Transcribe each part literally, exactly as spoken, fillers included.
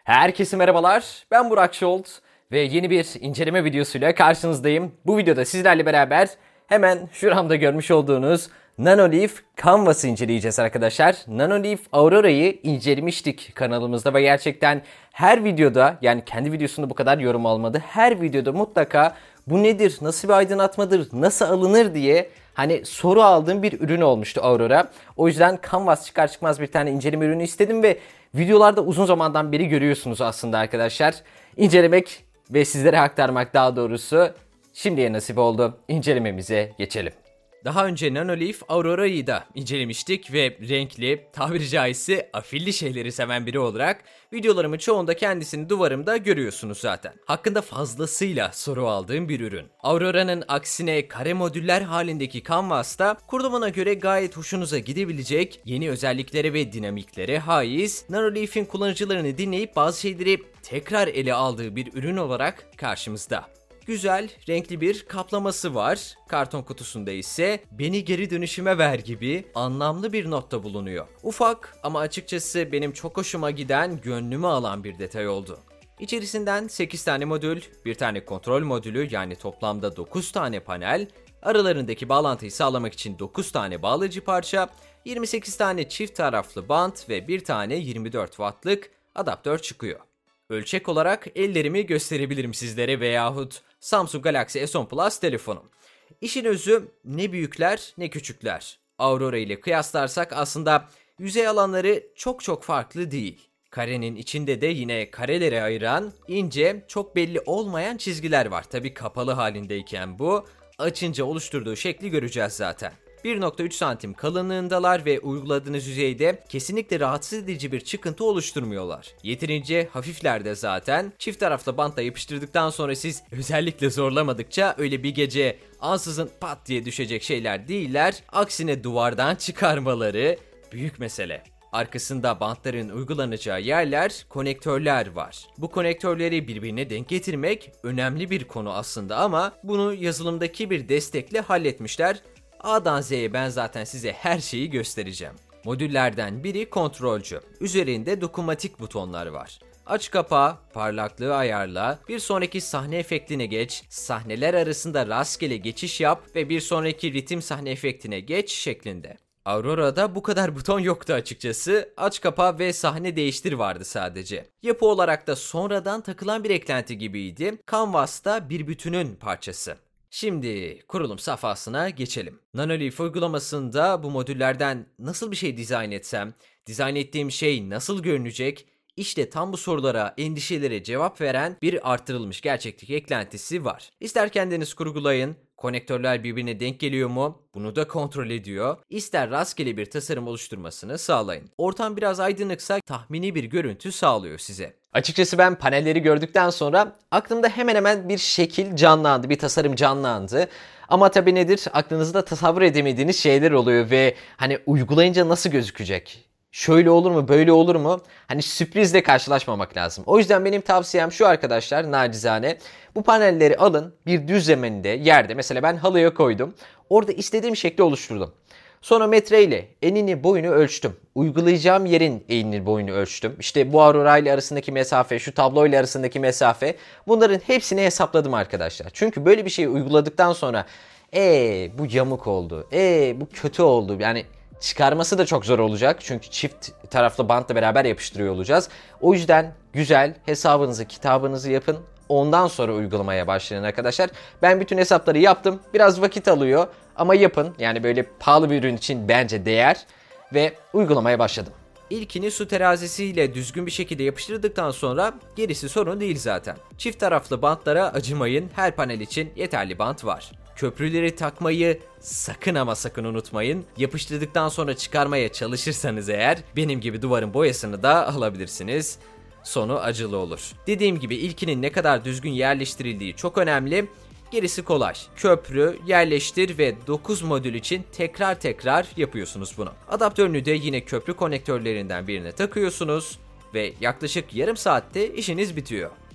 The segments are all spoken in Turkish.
Herkese merhabalar, ben Burak Şolt ve yeni bir inceleme videosuyla karşınızdayım. Bu videoda sizlerle beraber hemen şuramda görmüş olduğunuz Nanoleaf Canvas'ı inceleyeceğiz arkadaşlar. Nanoleaf Aurora'yı incelemiştik kanalımızda ve gerçekten her videoda, yani kendi videosunda bu kadar yorum almadı. Her videoda mutlaka bu nedir, nasıl bir aydınlatmadır, nasıl alınır diye hani soru aldığım bir ürün olmuştu Aurora. O yüzden Canvas çıkar çıkmaz bir tane inceleme ürünü istedim ve videolarda uzun zamandan beri görüyorsunuz aslında arkadaşlar. İncelemek ve sizlere aktarmak daha doğrusu şimdiye nasip oldu. İncelememize geçelim. Daha önce Nanoleaf Aurora'yı da incelemiştik ve renkli, tabiri caizse afilli şeyleri seven biri olarak videolarımın çoğunda kendisini duvarımda görüyorsunuz zaten. Hakkında fazlasıyla soru aldığım bir ürün. Aurora'nın aksine kare modüller halindeki Canvas'ta kurulumuna göre gayet hoşunuza gidebilecek yeni özelliklere ve dinamiklere haiz, Nanoleaf'in kullanıcılarını dinleyip bazı şeyleri tekrar ele aldığı bir ürün olarak karşımızda. Güzel, renkli bir kaplaması var. Karton kutusunda ise "beni geri dönüşüme ver" gibi anlamlı bir notta bulunuyor. Ufak ama açıkçası benim çok hoşuma giden, gönlümü alan bir detay oldu. İçerisinden sekiz tane modül, bir tane kontrol modülü, yani toplamda dokuz tane panel, aralarındaki bağlantıyı sağlamak için dokuz tane bağlayıcı parça, yirmi sekiz tane çift taraflı bant ve bir tane yirmi dört wattlık adaptör çıkıyor. Ölçek olarak ellerimi gösterebilirim sizlere veyahut Samsung Galaxy S on Plus telefonum. İşin özü ne büyükler ne küçükler. Aurora ile kıyaslarsak aslında yüzey alanları çok çok farklı değil. Karenin içinde de yine kareleri ayıran ince, çok belli olmayan çizgiler var. Tabii kapalı halindeyken bu, açınca oluşturduğu şekli göreceğiz zaten. bir nokta üç santim kalınlığındalar ve uyguladığınız yüzeyde kesinlikle rahatsız edici bir çıkıntı oluşturmuyorlar. Yeterince hafifler de zaten. Çift taraflı bantla yapıştırdıktan sonra siz özellikle zorlamadıkça öyle bir gece ansızın pat diye düşecek şeyler değiller. Aksine duvardan çıkarmaları büyük mesele. Arkasında bantların uygulanacağı yerler, konektörler var. Bu konektörleri birbirine denk getirmek önemli bir konu aslında ama bunu yazılımdaki bir destekle halletmişler. A'dan Z'ye ben zaten size her şeyi göstereceğim. Modüllerden biri kontrolcü. Üzerinde dokunmatik butonlar var. Aç kapağı, parlaklığı ayarla, bir sonraki sahne efektine geç, sahneler arasında rastgele geçiş yap ve bir sonraki ritim sahne efektine geç şeklinde. Aurora'da bu kadar buton yoktu açıkçası. Aç kapağı ve sahne değiştir vardı sadece. Yapı olarak da sonradan takılan bir eklenti gibiydi. Canvas'ta bir bütünün parçası. Şimdi kurulum safhasına geçelim. Nanoleaf uygulamasında bu modüllerden nasıl bir şey dizayn etsem, dizayn ettiğim şey nasıl görünecek? İşte tam bu sorulara, endişelere cevap veren bir artırılmış gerçeklik eklentisi var. İster kendiniz kurgulayın, konektörler birbirine denk geliyor mu? Bunu da kontrol ediyor. İster rastgele bir tasarım oluşturmasını sağlayın. Ortam biraz aydınlıksa tahmini bir görüntü sağlıyor size. Açıkçası ben panelleri gördükten sonra aklımda hemen hemen bir şekil canlandı, bir tasarım canlandı. Ama tabii nedir? Aklınızda tasavvur edemediğiniz şeyler oluyor ve hani uygulayınca nasıl gözükecek? Şöyle olur mu, böyle olur mu? Hani sürprizle karşılaşmamak lazım. O yüzden benim tavsiyem şu arkadaşlar, nacizane. Bu panelleri alın, bir düz zeminde, yerde. Mesela ben halıya koydum. Orada istediğim şekli oluşturdum. Sonra metreyle enini boyunu ölçtüm. Uygulayacağım yerin enini boyunu ölçtüm. İşte bu Aurora ile arasındaki mesafe, şu tablo ile arasındaki mesafe. Bunların hepsini hesapladım arkadaşlar. Çünkü böyle bir şeyi uyguladıktan sonra ee bu yamuk oldu, ee bu kötü oldu. Yani çıkarması da çok zor olacak. Çünkü çift taraflı bantla beraber yapıştırıyor olacağız. O yüzden güzel hesabınızı, kitabınızı yapın. Ondan sonra uygulamaya başlayın arkadaşlar. Ben bütün hesapları yaptım. Biraz vakit alıyor ama yapın. Yani böyle pahalı bir ürün için bence değer. Ve uygulamaya başladım. İlkini su terazisiyle düzgün bir şekilde yapıştırdıktan sonra gerisi sorun değil zaten. Çift taraflı bantlara acımayın. Her panel için yeterli bant var. Köprüleri takmayı sakın ama sakın unutmayın. Yapıştırdıktan sonra çıkarmaya çalışırsanız eğer benim gibi duvarın boyasını da alabilirsiniz. Sonu acılı olur. Dediğim gibi ilkinin ne kadar düzgün yerleştirildiği çok önemli. Gerisi kolay. Köprü, yerleştir ve dokuz modül için tekrar tekrar yapıyorsunuz bunu. Adaptörünü de yine köprü konektörlerinden birine takıyorsunuz ve yaklaşık yarım saatte işiniz bitiyor.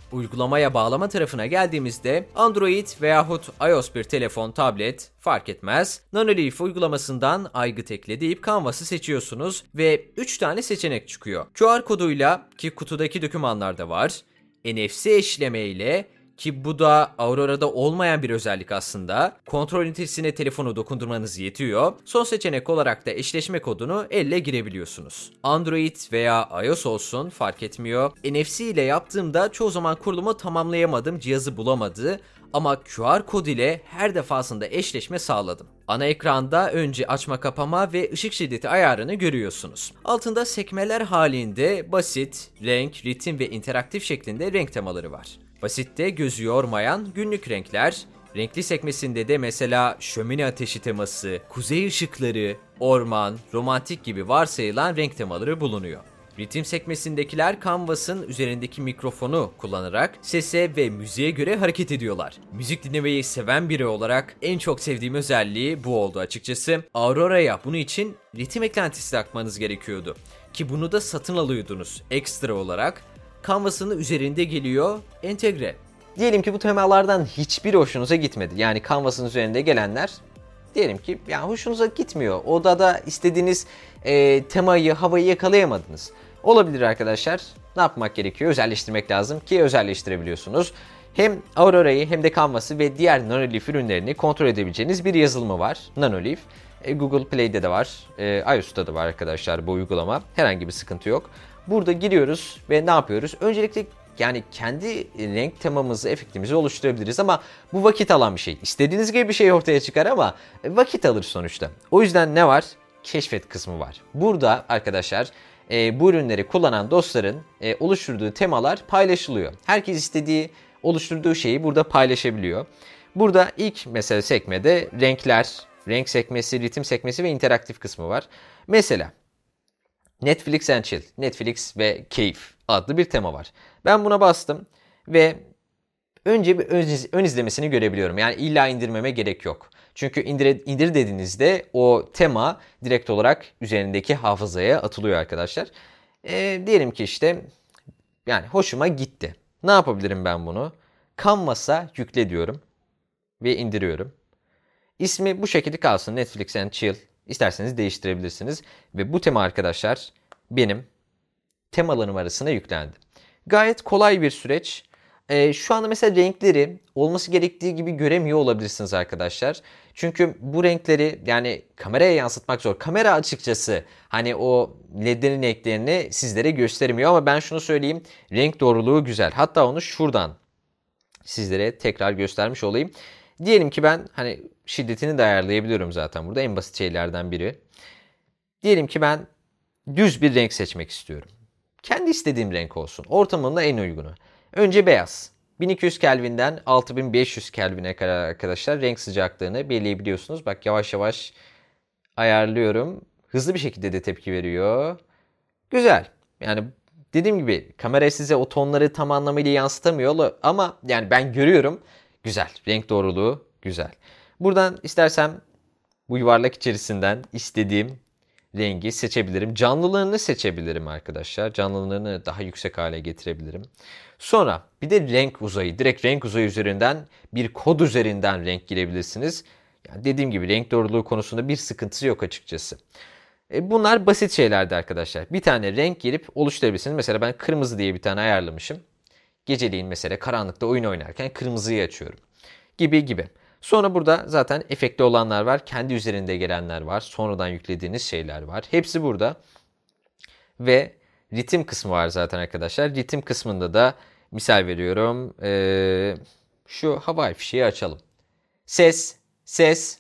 Uygulamaya bağlama tarafına geldiğimizde Android veyahut iOS bir telefon, tablet fark etmez. Nanoleaf uygulamasından aygıt ekle deyip Canvas'ı seçiyorsunuz ve üç tane seçenek çıkıyor. Q R koduyla, ki kutudaki dokümanlarda var, N F C eşleme ile, ki bu da Aurora'da olmayan bir özellik aslında, kontrol ünitesine telefonu dokundurmanız yetiyor. Son seçenek olarak da eşleşme kodunu elle girebiliyorsunuz. Android veya iOS olsun fark etmiyor. N F C ile yaptığımda çoğu zaman kurulumu tamamlayamadım, cihazı bulamadı. Ama Q R kod ile her defasında eşleşme sağladım. Ana ekranda önce açma kapama ve ışık şiddeti ayarını görüyorsunuz. Altında sekmeler halinde basit, renk, ritim ve interaktif şeklinde renk temaları var. Basitte gözü yormayan günlük renkler, renkli sekmesinde de mesela şömine ateşi teması, kuzey ışıkları, orman, romantik gibi varsayılan renk temaları bulunuyor. Ritim sekmesindekiler Canvas'ın üzerindeki mikrofonu kullanarak sese ve müziğe göre hareket ediyorlar. Müzik dinlemeyi seven biri olarak en çok sevdiğim özelliği bu oldu açıkçası. Aurora'ya bunun için ritim eklentisi takmanız gerekiyordu. Ki bunu da satın alıyordunuz ekstra olarak. Canvas'ın üzerinde geliyor, entegre. Diyelim ki bu temalardan hiçbir hoşunuza gitmedi. Yani Canvas'ın üzerinde gelenler diyelim ki yani hoşunuza gitmiyor. Odada istediğiniz e, temayı, havayı yakalayamadınız. Olabilir arkadaşlar. Ne yapmak gerekiyor? Özelleştirmek lazım ki özelleştirebiliyorsunuz. Hem Aurora'yı hem de Canvas'ı ve diğer Nanoleaf ürünlerini kontrol edebileceğiniz bir yazılımı var. Nanoleaf. E, Google Play'de de var. E, iOS'ta da var arkadaşlar bu uygulama. Herhangi bir sıkıntı yok. Burada giriyoruz ve ne yapıyoruz? Öncelikle yani kendi renk temamızı, efektimizi oluşturabiliriz ama bu vakit alan bir şey. İstediğiniz gibi bir şey ortaya çıkar ama vakit alır sonuçta. O yüzden ne var? Keşfet kısmı var. Burada arkadaşlar e, bu ürünleri kullanan dostların e, oluşturduğu temalar paylaşılıyor. Herkes istediği, oluşturduğu şeyi burada paylaşabiliyor. Burada ilk mesela sekmede renkler, renk sekmesi, ritim sekmesi ve interaktif kısmı var. Mesela Netflix and Chill, Netflix ve Keyif adlı bir tema var. Ben buna bastım ve önce bir ön izlemesini görebiliyorum. Yani illa indirmeme gerek yok. Çünkü indir, indir dediğinizde o tema direkt olarak üzerindeki hafızaya atılıyor arkadaşlar. E, diyelim ki işte yani hoşuma gitti. Ne yapabilirim ben bunu? Canvas'a yükle diyorum ve indiriyorum. İsmi bu şekilde kalsın, Netflix and Chill. İsterseniz değiştirebilirsiniz. Ve bu tema arkadaşlar benim temalarım arasına yüklendi. Gayet kolay bir süreç. Ee, şu anda mesela renkleri olması gerektiği gibi göremiyor olabilirsiniz arkadaşlar. Çünkü bu renkleri yani kameraya yansıtmak zor. Kamera açıkçası hani o ledlerin renklerini sizlere göstermiyor ama ben şunu söyleyeyim. Renk doğruluğu güzel. Hatta onu şuradan sizlere tekrar göstermiş olayım. Diyelim ki ben hani şiddetini de ayarlayabiliyorum zaten burada. En basit şeylerden biri. Diyelim ki ben düz bir renk seçmek istiyorum. Kendi istediğim renk olsun. Ortamında en uygunu. Önce beyaz. bin iki yüz Kelvin'den altı bin beş yüz Kelvin'e kadar arkadaşlar renk sıcaklığını belirleyebiliyorsunuz. Bak yavaş yavaş ayarlıyorum. Hızlı bir şekilde de tepki veriyor. Güzel. Yani dediğim gibi kamera size o tonları tam anlamıyla yansıtamıyor ama yani ben görüyorum. Güzel. Renk doğruluğu güzel. Buradan istersem bu yuvarlak içerisinden istediğim rengi seçebilirim. Canlılığını seçebilirim arkadaşlar. Canlılığını daha yüksek hale getirebilirim. Sonra bir de renk uzayı. Direkt renk uzayı üzerinden bir kod üzerinden renk girebilirsiniz. Yani dediğim gibi renk doğruluğu konusunda bir sıkıntısı yok açıkçası. E bunlar basit şeylerdi arkadaşlar. Bir tane renk girip oluşturabilirsiniz. Mesela ben kırmızı diye bir tane ayarlamışım. Geceleyin mesela karanlıkta oyun oynarken kırmızıyı açıyorum. Gibi gibi. Sonra burada zaten efektli olanlar var. Kendi üzerinde gelenler var. Sonradan yüklediğiniz şeyler var. Hepsi burada. Ve ritim kısmı var zaten arkadaşlar. Ritim kısmında da misal veriyorum. Ee, şu havai fişeği açalım. Ses, ses.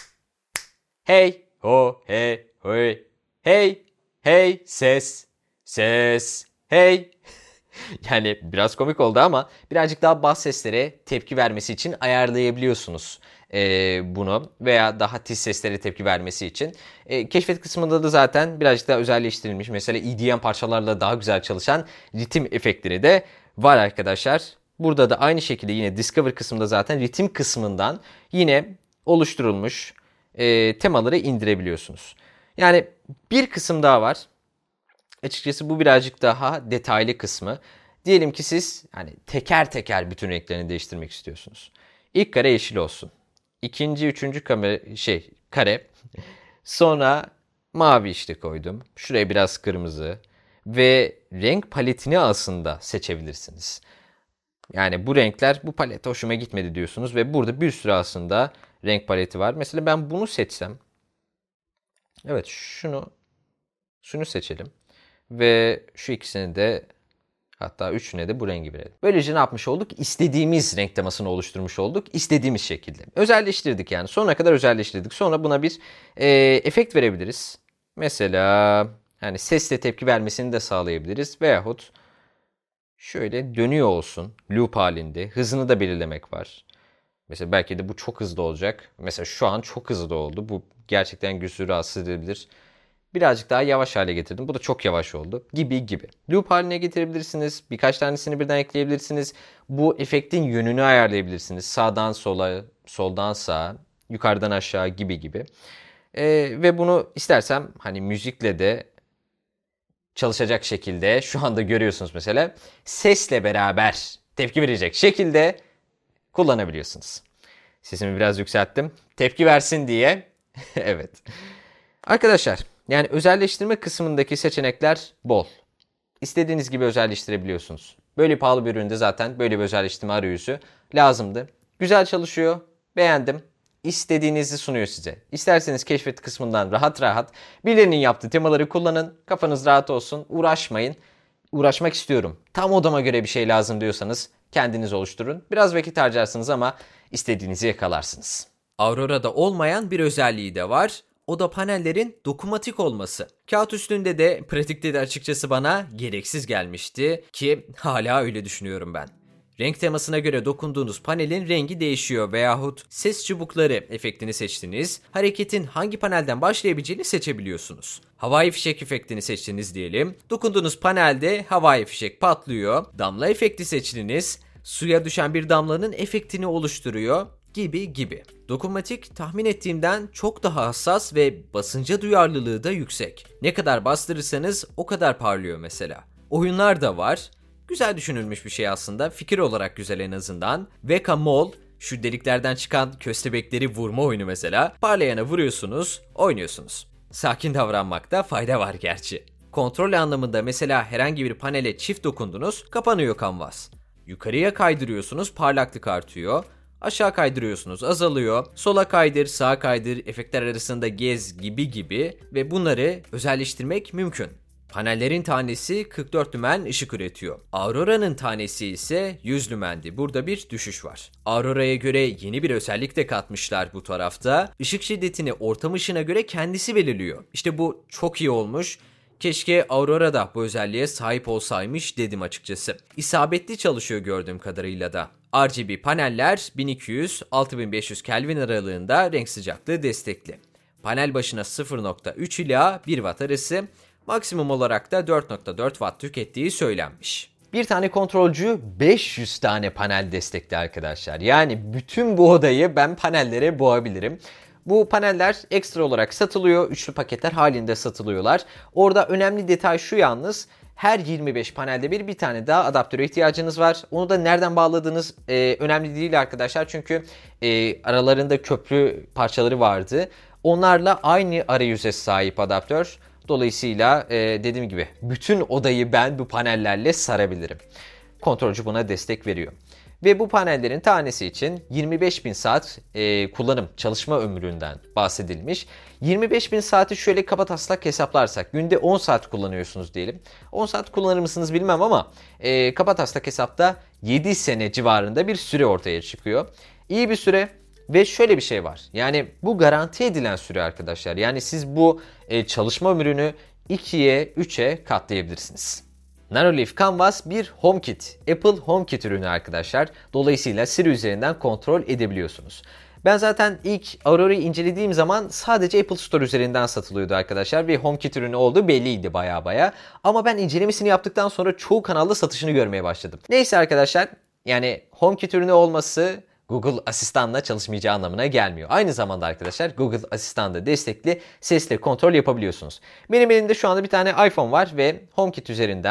Hey, ho, hey, hey. Hey, hey, ses, ses, hey. Yani biraz komik oldu ama birazcık daha bas seslere tepki vermesi için ayarlayabiliyorsunuz e, bunu veya daha tiz seslere tepki vermesi için. E, keşfet kısmında da zaten birazcık daha özelleştirilmiş. Mesela E D M parçalarla daha güzel çalışan ritim efektleri de var arkadaşlar. Burada da aynı şekilde yine Discover kısmında zaten ritim kısmından yine oluşturulmuş e, temaları indirebiliyorsunuz. Yani bir kısım daha var. Açıkçası bu birazcık daha detaylı kısmı. Diyelim ki siz hani teker teker bütün renklerini değiştirmek istiyorsunuz. İlk kare yeşil olsun. İkinci, üçüncü kare, şey, kare. Sonra mavi işte koydum. Şuraya biraz kırmızı. Ve renk paletini aslında seçebilirsiniz. Yani bu renkler, bu palet hoşuma gitmedi diyorsunuz ve burada bir sürü aslında renk paleti var. Mesela ben bunu seçsem. Evet, şunu şunu seçelim. Ve şu ikisini de, hatta üçüne de bu rengi verelim. Böylece ne yapmış olduk? İstediğimiz renk temasını oluşturmuş olduk. İstediğimiz şekilde. Özelleştirdik yani. Sonuna kadar özelleştirdik. Sonra buna bir e, efekt verebiliriz. Mesela yani sesle tepki vermesini de sağlayabiliriz. Veyahut şöyle dönüyor olsun. Loop halinde. Hızını da belirlemek var. Mesela belki de bu çok hızlı olacak. Mesela şu an çok hızlı oldu. Bu gerçekten gözü rahatsız edebilir. Birazcık daha yavaş hale getirdim. Bu da çok yavaş oldu. Gibi gibi. Loop haline getirebilirsiniz. Birkaç tanesini birden ekleyebilirsiniz. Bu efektin yönünü ayarlayabilirsiniz. Sağdan sola, soldan sağa, yukarıdan aşağı gibi gibi. Ee, ve bunu istersem hani müzikle de çalışacak şekilde, şu anda görüyorsunuz mesela, sesle beraber tepki verecek şekilde kullanabiliyorsunuz. Sesimi biraz yükselttim. Tepki versin diye. Evet. Arkadaşlar, yani özelleştirme kısmındaki seçenekler bol. İstediğiniz gibi özelleştirebiliyorsunuz. Böyle pahalı bir üründe zaten böyle bir özelleştirme arayüzü lazımdı. Güzel çalışıyor. Beğendim. İstediğinizi sunuyor size. İsterseniz keşfet kısmından rahat rahat birilerinin yaptığı temaları kullanın. Kafanız rahat olsun. Uğraşmayın. Uğraşmak istiyorum. Tam odama göre bir şey lazım diyorsanız kendiniz oluşturun. Biraz vakit harcarsınız ama istediğinizi yakalarsınız. Aurora'da olmayan bir özelliği de var. O da panellerin dokunmatik olması. Kağıt üstünde de, pratikte de açıkçası bana gereksiz gelmişti ki hala öyle düşünüyorum ben. Renk temasına göre dokunduğunuz panelin rengi değişiyor veyahut ses çubukları efektini seçtiniz, hareketin hangi panelden başlayabileceğini seçebiliyorsunuz. Havai fişek efektini seçtiniz diyelim. Dokunduğunuz panelde havai fişek patlıyor. Damla efekti seçtiniz. Suya düşen bir damlanın efektini oluşturuyor. Gibi gibi. Dokunmatik tahmin ettiğimden çok daha hassas ve basınca duyarlılığı da yüksek. Ne kadar bastırırsanız o kadar parlıyor mesela. Oyunlar da var. Güzel düşünülmüş bir şey aslında. Fikir olarak güzel en azından. Whack-A-Mole, şu deliklerden çıkan köstebekleri vurma oyunu mesela. Parlayana vuruyorsunuz, oynuyorsunuz. Sakin davranmakta fayda var gerçi. Kontrol anlamında mesela herhangi bir panele çift dokundunuz, kapanıyor kanvas. Yukarıya kaydırıyorsunuz, parlaklık artıyor. Aşağı kaydırıyorsunuz, azalıyor. Sola kaydır, sağa kaydır, efektler arasında gez gibi gibi ve bunları özelleştirmek mümkün. Panellerin tanesi kırk dört lümen ışık üretiyor. Aurora'nın tanesi ise yüz lümendi. Burada bir düşüş var. Aurora'ya göre yeni bir özellik de katmışlar bu tarafta. Işık şiddetini ortam ışığına göre kendisi belirliyor. İşte bu çok iyi olmuş. Keşke Aurora da bu özelliğe sahip olsaymış dedim açıkçası. İsabetli çalışıyor gördüğüm kadarıyla da. R G B paneller bin iki yüz altı bin beş yüz Kelvin aralığında renk sıcaklığı destekli. Panel başına sıfır nokta üç ila bir watt arası, maksimum olarak da dört nokta dört watt tükettiği söylenmiş. Bir tane kontrolcü beş yüz tane panel destekli arkadaşlar. Yani bütün bu odayı ben panellere boğabilirim. Bu paneller ekstra olarak satılıyor. Üçlü paketler halinde satılıyorlar. Orada önemli detay şu yalnız. Her yirmi beş panelde bir bir tane daha adaptöre ihtiyacınız var. Onu da nereden bağladığınız e, önemli değil arkadaşlar. Çünkü e, aralarında köprü parçaları vardı. Onlarla aynı arayüze sahip adaptör. Dolayısıyla e, dediğim gibi bütün odayı ben bu panellerle sarabilirim. Kontrolcü buna destek veriyor. Ve bu panellerin tanesi için yirmi beş bin saat e, kullanım, çalışma ömründen bahsedilmiş. yirmi beş bin saati şöyle kabataslak hesaplarsak, günde on saat kullanıyorsunuz diyelim. on saat kullanır mısınız bilmem ama e, kabataslak hesapta yedi sene civarında bir süre ortaya çıkıyor. İyi bir süre ve şöyle bir şey var. Yani bu garanti edilen süre arkadaşlar. Yani siz bu e, çalışma ömrünü ikiye, üçe katlayabilirsiniz. Nanoleaf Canvas bir HomeKit, Apple HomeKit ürünü arkadaşlar. Dolayısıyla Siri üzerinden kontrol edebiliyorsunuz. Ben zaten ilk Aurora'yı incelediğim zaman sadece Apple Store üzerinden satılıyordu arkadaşlar ve HomeKit ürünü olduğu belliydi baya baya. Ama ben incelemesini yaptıktan sonra çoğu kanalda satışını görmeye başladım. Neyse arkadaşlar, yani HomeKit ürünü olması Google Asistan'la çalışmayacağı anlamına gelmiyor. Aynı zamanda arkadaşlar Google Asistan'da destekli sesle kontrol yapabiliyorsunuz. Benim elimde şu anda bir tane iPhone var ve HomeKit üzerinden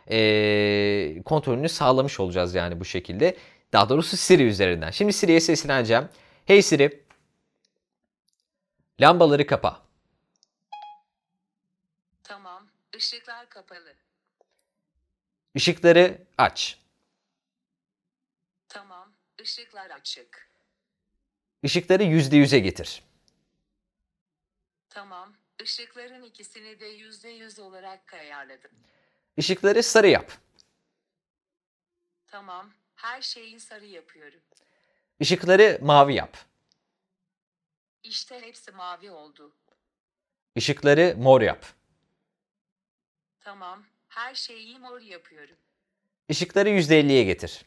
e, kontrolünü sağlamış olacağız yani bu şekilde. Daha doğrusu Siri üzerinden. Şimdi Siri'ye sesleneceğim. Hey Siri, lambaları kapa. Tamam, ışıklar kapalı. Işıkları aç. Tamam, ışıklar açık. Işıkları yüzde yüze getir. Tamam, ışıkların ikisini de yüzde yüz olarak ayarladım. Işıkları sarı yap. Tamam, her şeyi sarı yapıyorum. Işıkları mavi yap. İşte hepsi mavi oldu. Işıkları mor yap. Tamam, her şeyi mor yapıyorum. Işıkları yüzde elliye getir.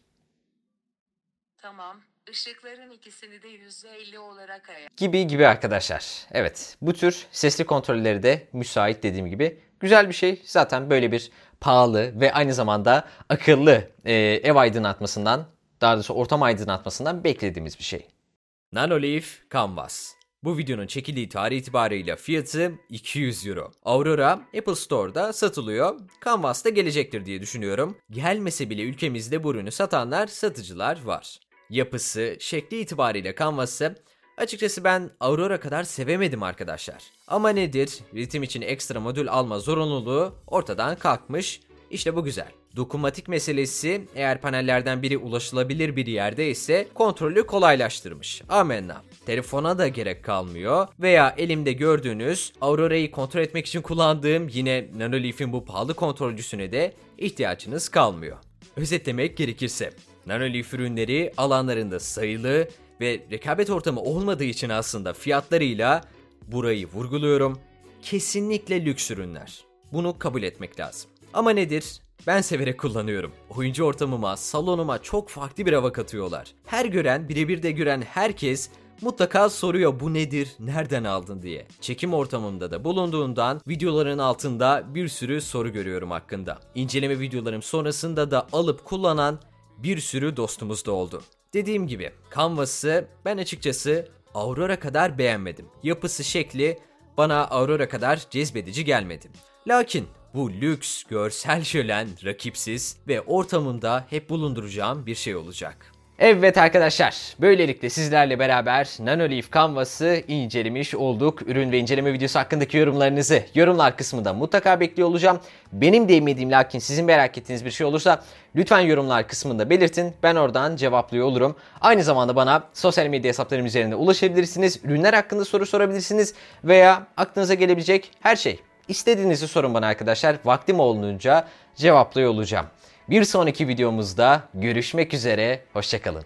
Tamam, ışıkların ikisini de yüzde elli olarak ayarladım. Gibi gibi arkadaşlar. Evet, bu tür sesli kontrolleri de müsait dediğim gibi. Güzel bir şey. Zaten böyle bir pahalı ve aynı zamanda akıllı e, ev aydınlatmasından, daha doğrusu ortam aydınlatmasından beklediğimiz bir şey. Nanoleaf Canvas. Bu videonun çekildiği tarih itibarıyla fiyatı iki yüz euro. Aurora Apple Store'da satılıyor. Canvas da gelecektir diye düşünüyorum. Gelmese bile ülkemizde bu ürünü satanlar, satıcılar var. Yapısı, şekli itibariyle Canvas'ı açıkçası ben Aurora kadar sevemedim arkadaşlar. Ama nedir? Ritim için ekstra modül alma zorunluluğu ortadan kalkmış. İşte bu güzel. Dokunmatik meselesi eğer panellerden biri ulaşılabilir bir yerde ise kontrolü kolaylaştırmış. Amenna. Telefona da gerek kalmıyor veya elimde gördüğünüz Aurora'yı kontrol etmek için kullandığım yine Nanoleaf'in bu pahalı kontrolcüsüne de ihtiyacınız kalmıyor. Özetlemek gerekirse Nanoleaf ürünleri alanlarında sayılı ve rekabet ortamı olmadığı için aslında fiyatlarıyla burayı vurguluyorum. Kesinlikle lüks ürünler. Bunu kabul etmek lazım. Ama nedir? Ben severek kullanıyorum. Oyuncu ortamıma, salonuma çok farklı bir hava katıyorlar. Her gören, birebir de gören herkes mutlaka soruyor bu nedir, nereden aldın diye. Çekim ortamımda da bulunduğundan videoların altında bir sürü soru görüyorum hakkında. İnceleme videolarım sonrasında da alıp kullanan bir sürü dostumuz da oldu. Dediğim gibi Canvas'ı ben açıkçası Aurora kadar beğenmedim. Yapısı, şekli bana Aurora kadar cezbedici gelmedi. Lakin bu lüks, görsel şölen, rakipsiz ve ortamımda hep bulunduracağım bir şey olacak. Evet arkadaşlar, böylelikle sizlerle beraber Nanoleaf Canvas'ı incelemiş olduk. Ürün ve inceleme videosu hakkındaki yorumlarınızı yorumlar kısmında mutlaka bekliyor olacağım. Benim değinmediğim lakin sizin merak ettiğiniz bir şey olursa lütfen yorumlar kısmında belirtin. Ben oradan cevaplıyor olurum. Aynı zamanda bana sosyal medya hesaplarım üzerinde ulaşabilirsiniz. Ürünler hakkında soru sorabilirsiniz veya aklınıza gelebilecek her şey. İstediğinizi sorun bana arkadaşlar. Vaktim olunca cevaplıyor olacağım. Bir sonraki videomuzda görüşmek üzere. Hoşça kalın.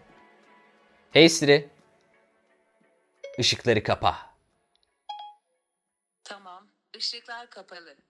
Hey Siri. Işıkları kapa. Tamam, ışıklar kapalı.